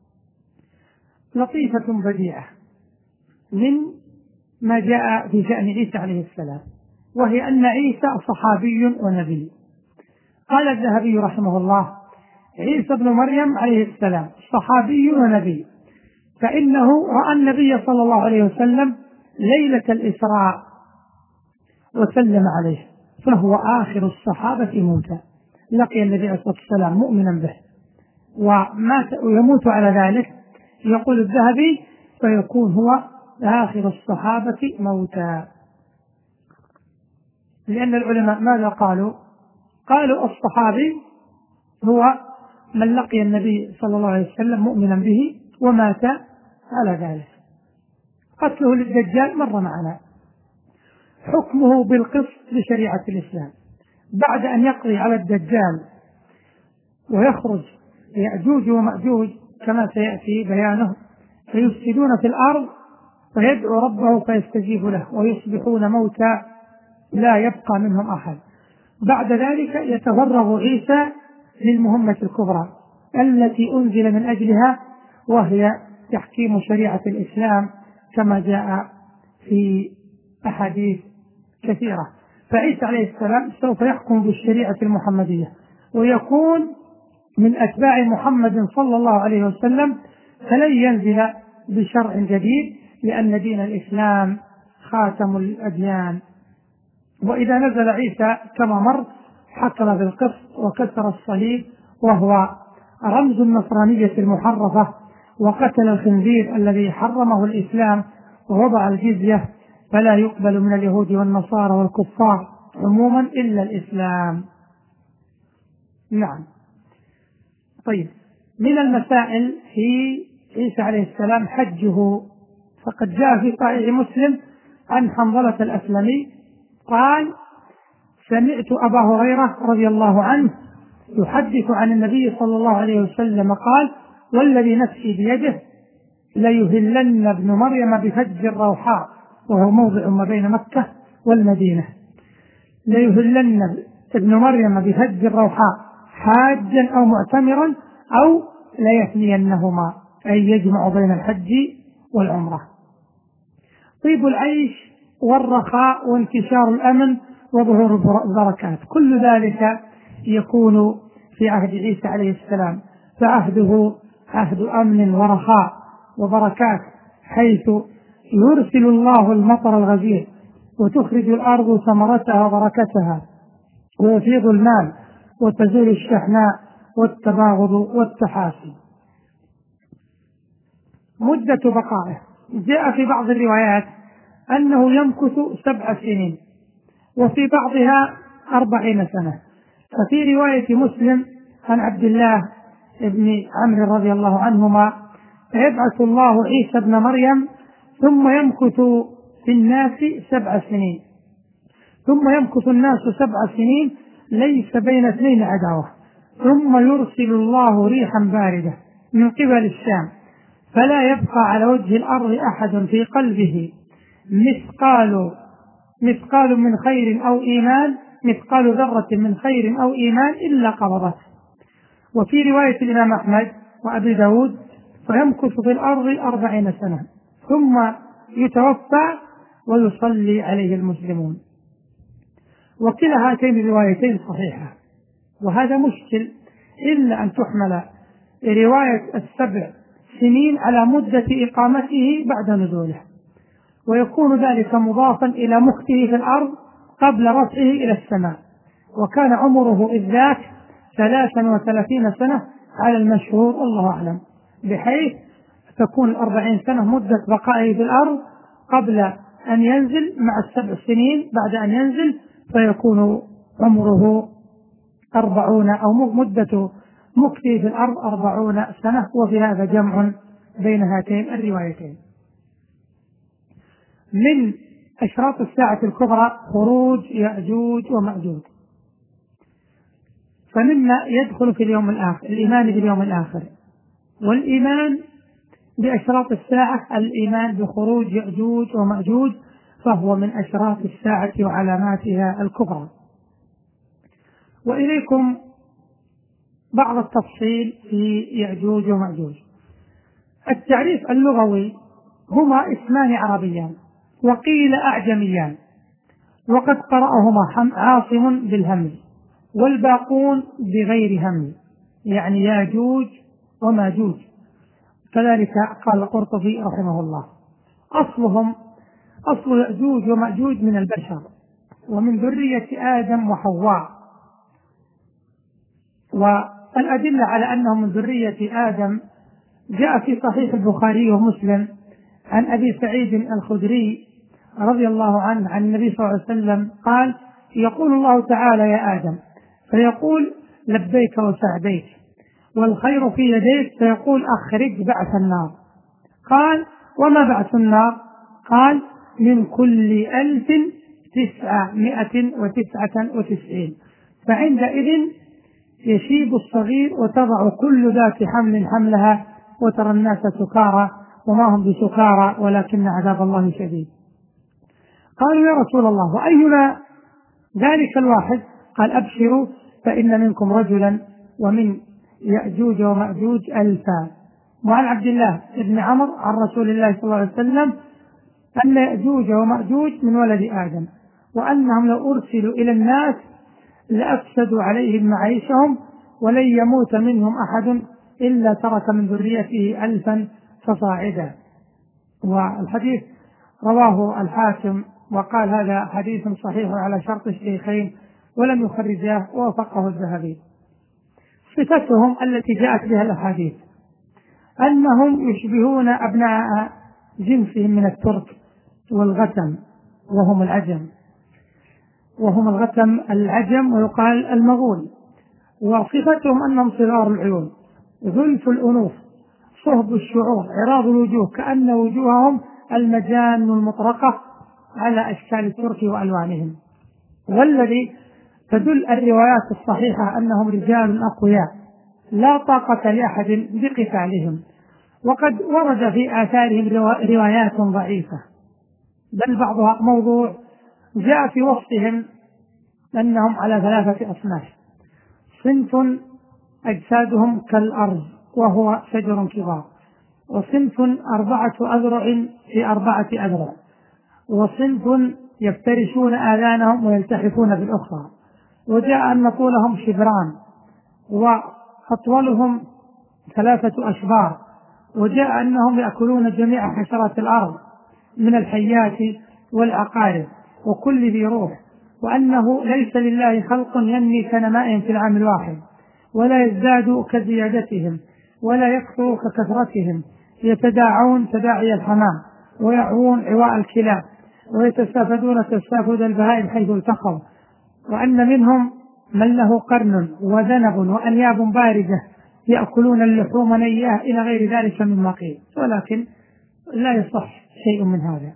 لطيفة بديعة من ما جاء في شأن عيسى عليه السلام، وهي أن عيسى صحابي ونبي. قال الذهبي رحمه الله: عيسى بن مريم عليه السلام صحابي ونبي، فإنه رأى النبي صلى الله عليه وسلم ليلة الإسراء وسلم عليه، فهو آخر الصحابة موتا. لقي النبي عليه الصلاة والسلام مؤمنا به ومات ويموت على ذلك. يقول الذهبي: فيكون هو آخر الصحابة موتا. لأن العلماء ماذا قالوا؟ قالوا الصحابي هو من لقي النبي صلى الله عليه وسلم مؤمنا به ومات على ذلك. قتله للدجال مر معنا. حكمه بالقسط بشريعة الإسلام بعد أن يقضي على الدجال ويخرج يأجوج ومأجوج كما سيأتي بيانه، فيفسدون في الأرض، فيدعو ربه فيستجيب له ويصبحون موتى لا يبقى منهم أحد. بعد ذلك يتفرغ عيسى للمهمة الكبرى التي أنزل من أجلها، وهي تحكيم شريعة الإسلام كما جاء في أحاديث كثيرة. فعيسى عليه السلام سوف يحكم بالشريعة المحمدية ويكون من أتباع محمد صلى الله عليه وسلم، فلن ينزل بشرع جديد، لأن دين الإسلام خاتم الأديان. وإذا نزل عيسى كما مر حكم بالقسط وكسر الصليب وهو رمز النصرانية المحرفة، وقتل الخنزير الذي حرمه الإسلام، ووضع الجزية، فلا يقبل من اليهود والنصارى والكفار عموما إلا الإسلام. نعم. طيب، من المسائل في عيسى عليه السلام حجه، فقد جاء في صحيح مسلم عن حنظلة الأسلمي قال: سمعت أبا هريرة رضي الله عنه يحدث عن النبي صلى الله عليه وسلم قال: والذي نفسي بيده ليهلن ابن مريم بفج الروحاء، وهو موضع ما بين مكة والمدينة، ليهلن ابن مريم بفج الروحاء حاجا أو معتمرا أو ليثنينهما، أي يجمع بين الحج والعمرة. طيب العيش والرخاء وانتشار الأمن وظهور البركات، كل ذلك يكون في عهد عيسى عليه السلام، فعهده عهد أمن ورخاء وبركات، حيث يرسل الله المطر الغزير وتخرج الأرض ثمرتها وبركتها ويفيض المال وتزول الشحناء والتباغض والتحاسد. مدة بقائه جاء في بعض الروايات أنه يمكث 7 سنين، وفي بعضها 40 سنة. ففي رواية مسلم عن عبد الله بن عمرو رضي الله عنهما: يبعث الله عيسى ابن مريم ثم يمكث في الناس 7 سنين، ثم يمكث الناس 7 سنين ليس بين اثنين عداوة، ثم يرسل الله ريحا باردة من قبل الشام، فلا يبقى على وجه الأرض أحد في قلبه مثقال من خير أو إيمان، مثقال ذرة من خير أو إيمان إلا قبضته. وفي رواية الإمام أحمد وأبي داود: فيمكث في الأرض 40 سنة ثم يتوفى ويصلي عليه المسلمون. وكلا هاتين الروايتين صحيحة، وهذا مشكل إلا أن تحمل رواية 7 سنين على مدة إقامته بعد نزوله، ويكون ذلك مضافا إلى مكثه في الأرض قبل رفعه إلى السماء، وكان عمره إذ ذاك 33 سنة على المشهور، الله أعلم، بحيث تكون 40 سنة مدة بقائه في الأرض قبل أن ينزل مع 7 سنين بعد أن ينزل، فيكون عمره 40 أو مدة مكثه في الأرض 40 سنة. وفي هذا جمع بين هاتين الروايتين. من أشراط الساعة الكبرى خروج يأجوج ومأجوج، فمما يدخل في اليوم الآخر الإيمان باليوم الآخر، والإيمان بأشراط الساعة الإيمان بخروج يأجوج ومأجوج، فهو من أشراط الساعة وعلاماتها الكبرى. وإليكم بعض التفصيل في يأجوج ومأجوج. التعريف اللغوي: هما اسمان عربيان وقيل أعجميان، وقد قرأهما عاصم بالهمز والباقون بغير همز، يعني ياجوج وماجوج. كذلك قال القرطبي رحمه الله: أصل يأجوج ومأجوج من البشر ومن ذرية آدم وحواء. والأدلة على أنهم من ذرية آدم جاء في صحيح البخاري ومسلم عن أبي سعيد الخدري رضي الله عنه عن النبي صلى الله عليه وسلم قال: يقول الله تعالى: يا آدم، فيقول: لبيك وسعديك والخير في يديك، فيقول: أخرج بعث النار. قال: وما بعث النار؟ قال: من كل 1999، فعندئذ يشيب الصغير وتضع كل ذات حمل حملها وترى الناس سكارى وما هم بسكارى ولكن عذاب الله شديد. قالوا: يا رسول الله، وأينا ذلك الواحد؟ قال: أبشروا فإن منكم رجلا ومن يأجوج ومأجوج 1000. وعن عبد الله بن عمرو عن رسول الله صلى الله عليه وسلم أن يأجوج ومأجوج من ولد آدم، وأنهم لو أرسلوا إلى الناس لأفسدوا عليهم معيشهم، ولن يموت منهم أحد إلا ترك من ذريته 1000 فصاعدا. والحديث رواه الحاكم وقال: هذا حديث صحيح على شرط الشيخين ولم يخرجاه، ووافقه الذهبي. صفتهم التي جاءت بها الأحاديث أنهم يشبهون أبناء جنسهم من الترك والغتم وهم العجم، وهم الغتم العجم ويقال المغول. وصفتهم أنهم صغار العيون، ذلف الأنوف، صهب الشعور، عراض الوجوه، كأن وجوههم المجان المطرقة على أشكال الترك وألوانهم. والذي تدل الروايات الصحيحة أنهم رجال أقوياء لا طاقة لأحد بقتالهم. وقد ورد في آثارهم روايات ضعيفة، بل بعضها موضوع. جاء في وصفهم أنهم على 3 أصناف: صنف أجسادهم كالأرض وهو شجر كبار، وصنف 4 أذرع في 4 أذرع، وصنف يفترشون آذانهم ويلتحفون بالأخرى. وجاء أن طولهم شبران وأطولهم 3 أشبار. وجاء أنهم يأكلون جميع حشرات الأرض من الحيات والعقارب وكل ذي روح، وأنه ليس لله خلق ينمي كنمائهم في العام الواحد، ولا يزداد كزيادتهم ولا يكثر ككثرتهم، يتداعون تداعي الحمام ويعوون عواء الكلاب ويتسافدون تسافد البهائم حيث التقوا، وأن منهم من له قرن وذنب وأنياب باردة يأكلون اللحوم نياه إلى غير ذلك مما قيل، ولكن لا يصح شيء من هذا.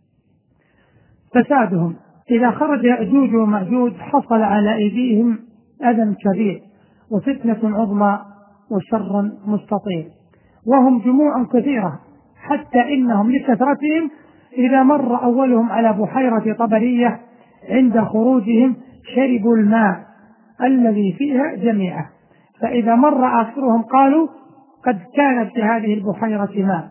فسادهم: إذا خرج يأجوج ومأجوج حصل على أيديهم أذى كبير وفتنة عظمى وشر مستطير، وهم جموع كثيرة، حتى إنهم لكثرتهم إذا مر أولهم على بحيرة طبرية عند خروجهم شربوا الماء الذي فيها جميعا، فإذا مر آخرهم قالوا قد كانت في هذه البحيرة ماء.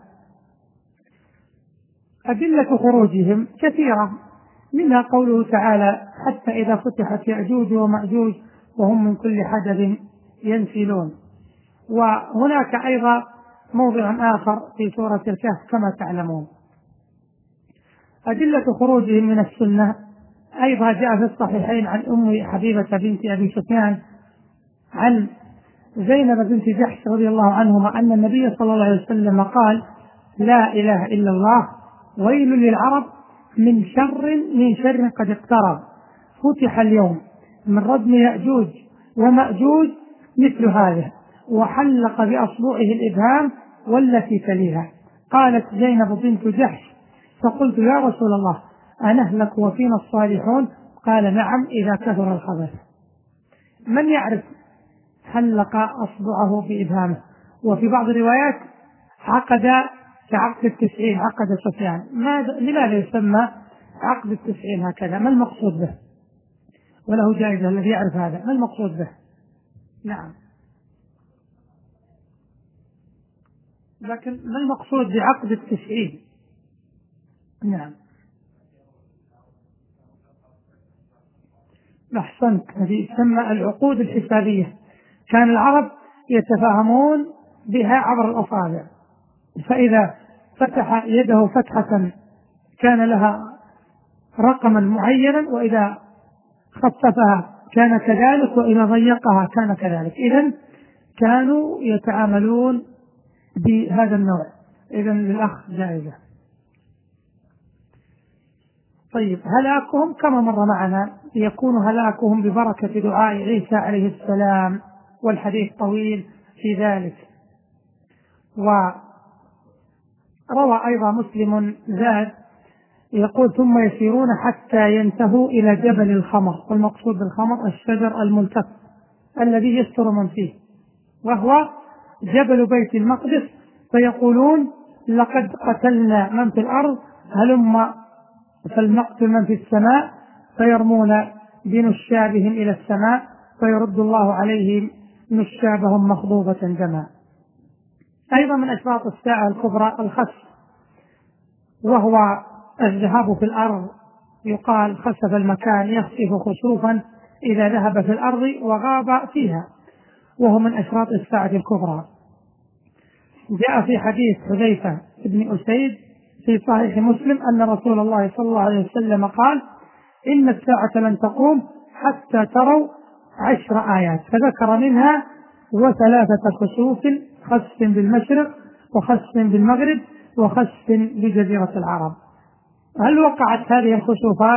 أدلة خروجهم كثيرة، منها قوله تعالى: حتى إذا فتحت يأجوج ومأجوج وهم من كل حدب ينسلون. وهناك أيضا موضع آخر في سورة الكهف كما تعلمون. أدلة خروجهم من السنة أيضا جاء في الصحيحين عن أم حبيبة بنت أبي سفيان عن زينب بنت جحش رضي الله عنهما أن النبي صلى الله عليه وسلم قال: لا إله إلا الله، ويل للعرب من شر قد اقترب، فتح اليوم من ردم يأجوج ومأجوج مثل هذا، وحلق بأصبعه الإبهام والتي تليها. قالت زينب بنت جحش: فقلت: يا رسول الله أنهلك وفينا الصالحون؟ قال: نعم إذا كثر الخبث. من يعرف حلق أصبعه بإبهامه؟ وفي بعض الروايات عقد كعقد 90، عقد سفيان. لماذا يسمى عقد 90 هكذا؟ ما المقصود به؟ وله جائزة الذي يعرف هذا، ما المقصود به؟ نعم، لكن ما المقصود بعقد 90؟ نعم، أحسنت، هذه تسمى العقود الحسابية. كان العرب يتفاهمون بها عبر الأصابع، فإذا فتح يده فتحة كان لها رقما معينا، وإذا خففها كان كذلك، وإذا ضيقها كان كذلك. إذن كانوا يتعاملون بهذا النوع. إذن للأخ جائزة. طيب، هلاكهم كما مر معنا يكون هلاكهم ببركة دعاء عيسى عليه السلام، والحديث طويل في ذلك. وروى أيضا مسلم زاد يقول: ثم يسيرون حتى ينتهوا إلى جبل الخمر، والمقصود بالخمر الشجر الملتف الذي يستر من فيه، وهو جبل بيت المقدس، فيقولون: لقد قتلنا من في الأرض، هلم فلنقتل من في السماء، فيرمون بنشابهم إلى السماء فيرد الله عليهم نشابهم مخضوبة دما. أيضا من أشراط الساعة الكبرى الخسف، وهو الذهاب في الأرض، يقال خسف المكان، يخسف خسوفا إذا ذهب في الأرض وغاب فيها، وهو من أشراط الساعة الكبرى. جاء في حديث حذيفة بن أسيد في صحيح مسلم أن رسول الله صلى الله عليه وسلم قال: إن الساعة لن تقوم حتى تروا 10 آيات، فذكر منها: و3 خسوف، خسف بالمشرق وخسف بالمغرب وخسف بجزيرة العرب. هل وقعت هذه الخسوفات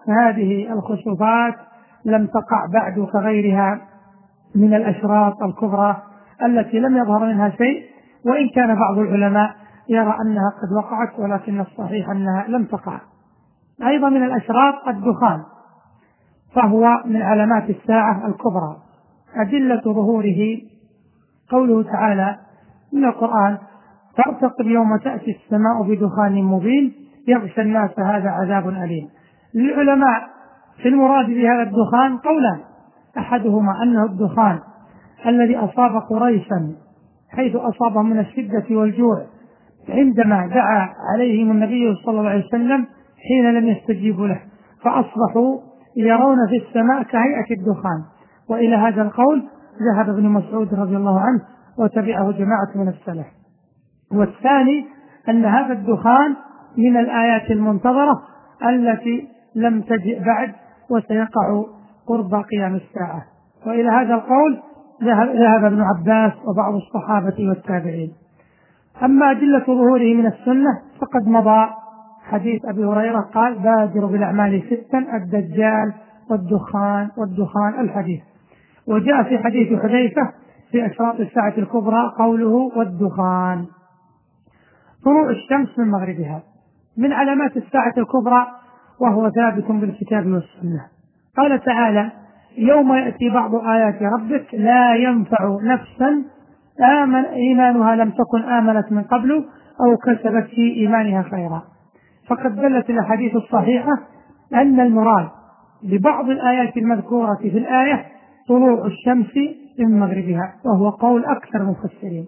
هذه الخسوفات لم تقع بعد كغيرها من الأشراط الكبرى التي لم يظهر منها شيء، وإن كان بعض العلماء يرى أنها قد وقعت، ولكن الصحيح أنها لم تقع. أيضا من الأشراط الدخان، فهو من علامات الساعة الكبرى. أدلة ظهوره قوله تعالى من القرآن: فارتقب يوم تأتي السماء بدخان مبين يغشى الناس هذا عذاب أليم. للعلماء في المراد بهذا الدخان قولان: أحدهما أنه الدخان الذي أصاب قريشا حيث أصابهم من الشدة والجوع عندما دعا عليهم النبي صلى الله عليه وسلم حين لم يستجيبوا له، فأصبحوا يرون في السماء كهيئة الدخان. وإلى هذا القول ذهب ابن مسعود رضي الله عنه وتبعه جماعة من السلف. والثاني أن هذا الدخان من الآيات المنتظرة التي لم تجئ بعد وسيقع قرب قيام الساعة. وإلى هذا القول ذهب ابن عباس وبعض الصحابة والتابعين. أما أدلة ظهوره من السنة فقد مضى حديث أبي هريرة قال: بادروا بالأعمال ستا: الدجال والدخان الحديث. وجاء في حديث حذيفة في أشراط الساعة الكبرى قوله: والدخان. طلوع الشمس من مغربها من علامات الساعة الكبرى، وهو ثابت بالكتاب والسنة. قال تعالى: يوم يأتي بعض آيات ربك لا ينفع نفسا إيمانها لم تكن آمنت من قبل أو كسبت في إيمانها خيرا. فقد دلت الأحاديث الصحيحة أن المراد ببعض الآيات المذكورة في الآية طلوع الشمس من مغربها، وهو قول أكثر المفسرين.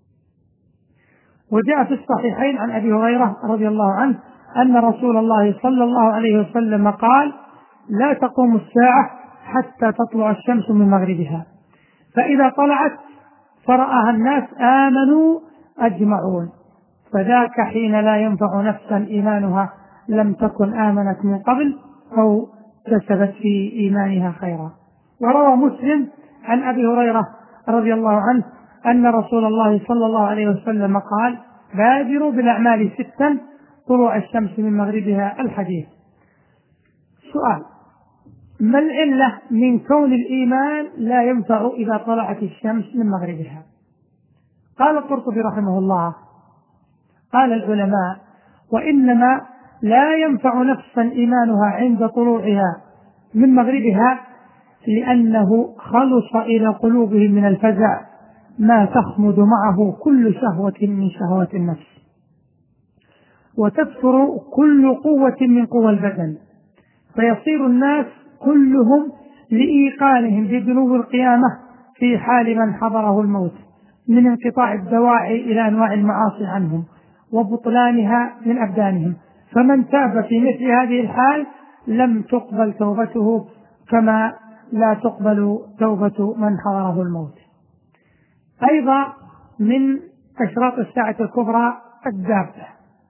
وجاء في الصحيحين عن أبي هريرة رضي الله عنه أن رسول الله صلى الله عليه وسلم قال: لا تقوم الساعة حتى تطلع الشمس من مغربها، فإذا طلعت فرآها الناس آمنوا أجمعون، فذاك حين لا ينفع نفسا إيمانها لم تكن آمنت من قبل أو كسبت في إيمانها خيرا. وروى مسلم عن أبي هريرة رضي الله عنه أن رسول الله صلى الله عليه وسلم قال: بادروا بالأعمال ستا: طلوع الشمس من مغربها الحديث. سؤال: ما العلة من كون الإيمان لا ينفع إذا طلعت الشمس من مغربها؟ قال القرطبي رحمه الله: قال العلماء: وإنما لا ينفع نفسا إيمانها عند طلوعها من مغربها لأنه خلص إلى قلوبهم من الفزع ما تخمد معه كل شهوة من شهوات النفس، وتكثر كل قوة من قوى البدن، فيصير الناس كلهم لإيقانهم بذنوب القيامة في حال من حضره الموت من انقطاع الدواعي إلى أنواع المعاصي عنهم وبطلانها من أبدانهم، فمن تاب في مثل هذه الحال لم تقبل توبته كما لا تقبل توبة من حضره الموت. أيضا من أشراط الساعة الكبرى الدابة،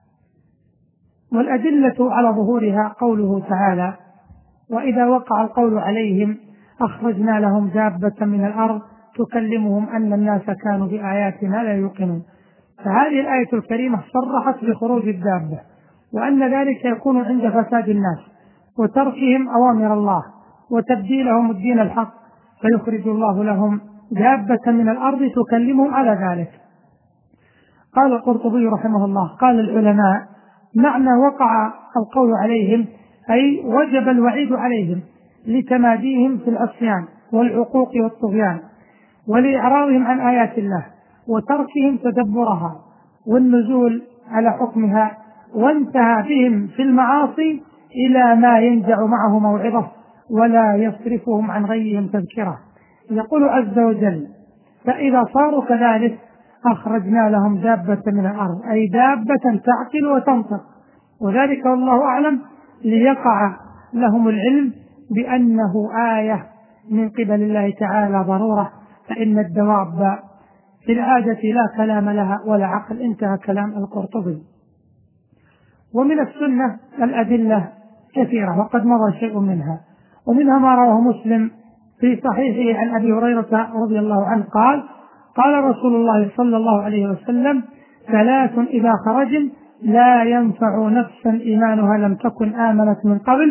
والأدلة على ظهورها قوله تعالى: وإذا وقع القول عليهم أخرجنا لهم دابة من الأرض تكلمهم أن الناس كانوا بآياتنا لا يوقنون. فهذه الآية الكريمة صرحت بخروج الدابة، وأن ذلك يكون عند فساد الناس وتركهم أوامر الله وتبديلهم الدين الحق، فيخرج الله لهم دابة من الأرض تكلمهم على ذلك. قال القرطبي رحمه الله: قال العلماء: معنى وقع القول عليهم أي وجب الوعيد عليهم لتماديهم في العصيان والعقوق والطغيان ولإعراضهم عن آيات الله وتركهم تدبرها والنزول على حكمها، وانتهى بهم في المعاصي إلى ما ينزع معه موعظة ولا يصرفهم عن غيهم تذكرة. يقول عز وجل: فإذا صاروا كذلك أخرجنا لهم دابة من الأرض، أي دابة تعقل وتنطق، وذلك والله أعلم ليقع لهم العلم بأنه آية من قبل الله تعالى ضرورة، فإن الدواب في العادة لا كلام لها ولا عقل. انتهى كلام القرطبي. ومن السنة الأدلة كثيرة وقد مضى شيء منها، ومنها ما رواه مسلم في صحيحه عن أبي هريرة رضي الله عنه قال: قال رسول الله صلى الله عليه وسلم: ثلاث إذا خرجن لا ينفع نفسا إيمانها لم تكن آمنت من قبل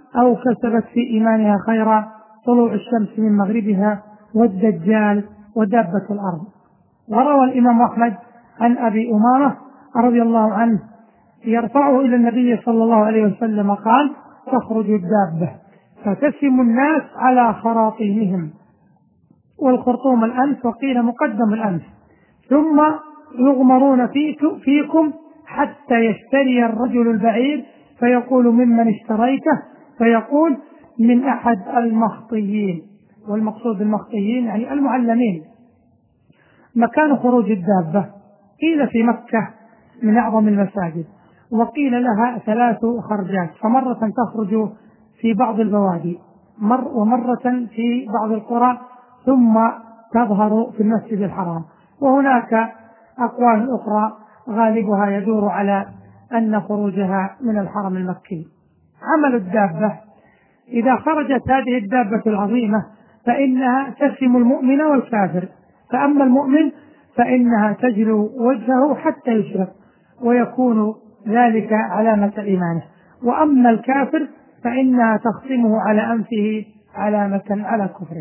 أو كسبت في إيمانها خيرا، طلوع الشمس من مغربها، والدجال، ودابة الأرض. وروى الإمام أحمد عن أبي أمامة رضي الله عنه يرفعه إلى النبي صلى الله عليه وسلم قال: تخرج الدابة فتسم الناس على خراطيمهم، والخرطوم الأنف، وقيل مقدم الأنف، ثم يغمرون فيكم حتى يشتري الرجل البعير فيقول: ممن اشتريته؟ فيقول: من أحد المخطيين. والمقصود بالمخطيين يعني المعلمين. مكان خروج الدابة قيل في مكة من أعظم المساجد، وقيل لها 3 خرجات، فمرة تخرج في بعض البوادي، ومرة في بعض القرى، ثم تظهر في المسجد الحرام. وهناك أقوال أخرى غالبها يدور على أن خروجها من الحرم المكي. عمل الدابة: إذا خرجت هذه الدابة العظيمة فإنها تسم المؤمن والكافر، فأما المؤمن فإنها تجلو وجهه حتى يشرق ويكون ذلك علامة إيمانه، وأما الكافر فإنها تخصمه على أنفه علامة على كفره.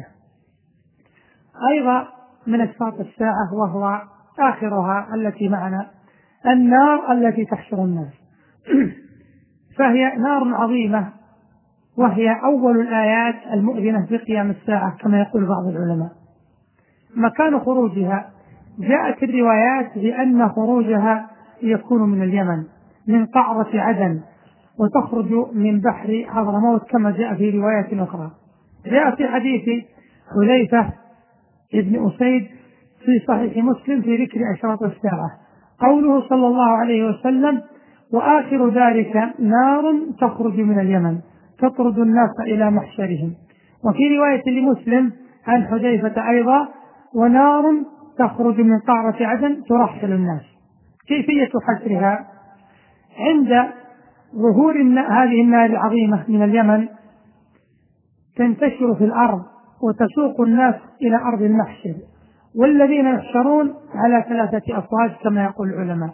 أيضا من أشراط الساعة وهو آخرها التي معنا النار التي تحشر الناس فهي نار عظيمة، وهي أول الآيات المؤذنة بقيام الساعة كما يقول بعض العلماء. مكان خروجها: جاءت الروايات بأن خروجها يكون من اليمن من قعرة عدن، وتخرج من بحر حضرموت كما جاء في روايات أخرى. جاء في حديث حذيفة ابن أسيد في صحيح مسلم في ذكر أشراط الساعة قوله صلى الله عليه وسلم: وآخر ذلك نار تخرج من اليمن تطرد الناس إلى محشرهم. وفي رواية لمسلم عن حذيفة أيضا: ونار تخرج من قعرة عدن ترحل الناس. كيفية حشرها: عند ظهور هذه النار العظيمة من اليمن تنتشر في الأرض وتسوق الناس إلى أرض المحشر، والذين يحشرون على 3 أفواج كما يقول العلماء: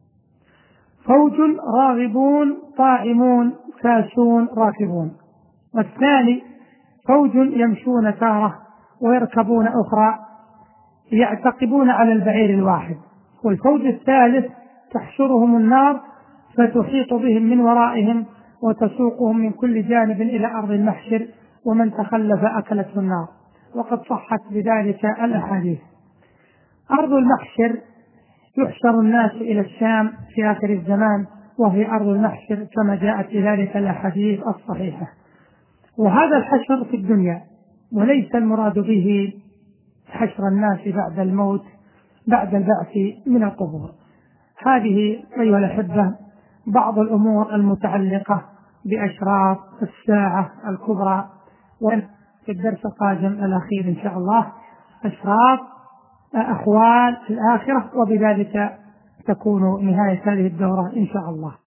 فوج راغبون طاعمون كاسون راكبون، والثاني فوج يمشون تارة ويركبون أخرى يعتقبون على البعير الواحد، والفوج الثالث تحشرهم النار فتحيط بهم من ورائهم وتسوقهم من كل جانب إلى أرض المحشر، ومن تخلف أكلته النار. وقد صحت بذلك الأحاديث. أرض المحشر يحشر الناس إلى الشام في آخر الزمان، وهي أرض المحشر كما جاءت في ذلك الأحاديث الصحيحة. وهذا الحشر في الدنيا، وليس المراد به حشر الناس بعد الموت بعد البعث من القبور. هذه أيها الأحبة بعض الأمور المتعلقة بأشراط الساعة الكبرى، وفي الدرس القادم الأخير إن شاء الله أشراط أحوال الآخرة، وبذلك تكون نهاية هذه الدورة إن شاء الله.